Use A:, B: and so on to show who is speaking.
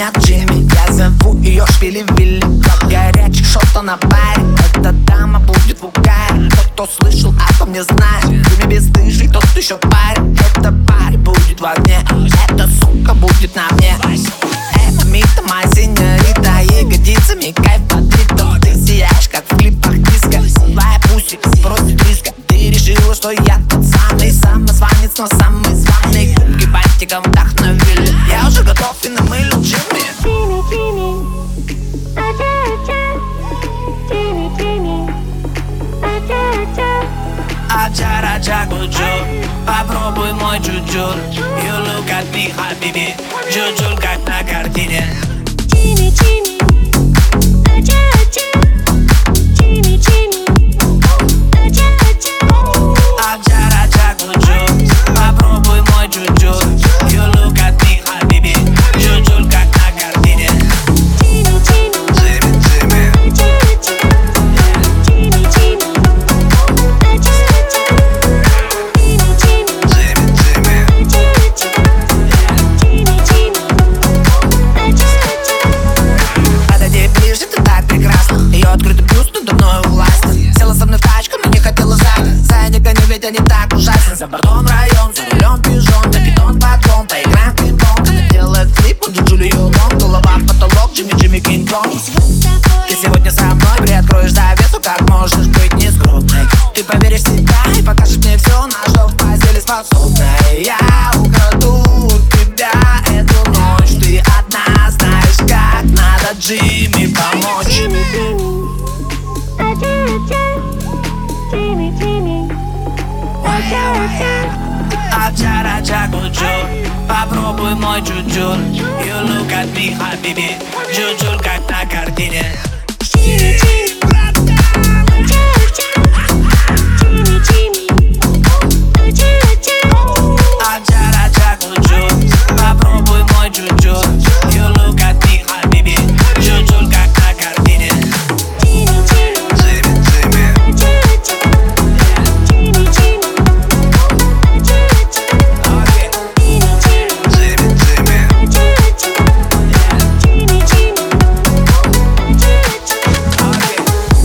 A: меня Джимми. Я зову ее Шпили-Вилли. Как горячих шота на баре. Эта дама будет в угаре. Тот, кто слышал, обо мне знает. Ты мне бесстыжий, тот еще парень. Эта парень будет в огне. Эта сука будет на мне. Эта Мита, моя синьорита. Ягодицами кайф подритом. Ты сияешь, как в клипах диско. Твоя пуси просит риска. Ты решила, что я тот самый самозванец, но самый званый. Губки бантиком вдохновили. Я уже готов и намылил Джимми. Аджа-раджа гуджур, попробуй мой джуджур. You look at me, habibi. Джуджур как на картине. Аджа-раджа гуджур, попробуй мой джуджур. You look at me, habibi. Джуджур как на картине. Ведь они так ужасны. За бортом район, за рулем пижон. На питон подгон, поиграем в пинг-понг. Она делает клип, он Джулию Лонг. Голова в потолок, Джимми Кинг-Конг. Ты сегодня со мной, приоткроешь завесу, как можешь быть не скромной. Ты поверишь в себя и покажешь мне все, на что в постели способна. Я украду тебя эту ночь. Ты одна знаешь, как надо Джимми помочь. Аджа-раджа гуджур, попробуй мой джуджур. You look at me, habibi. Джуджур как на картине.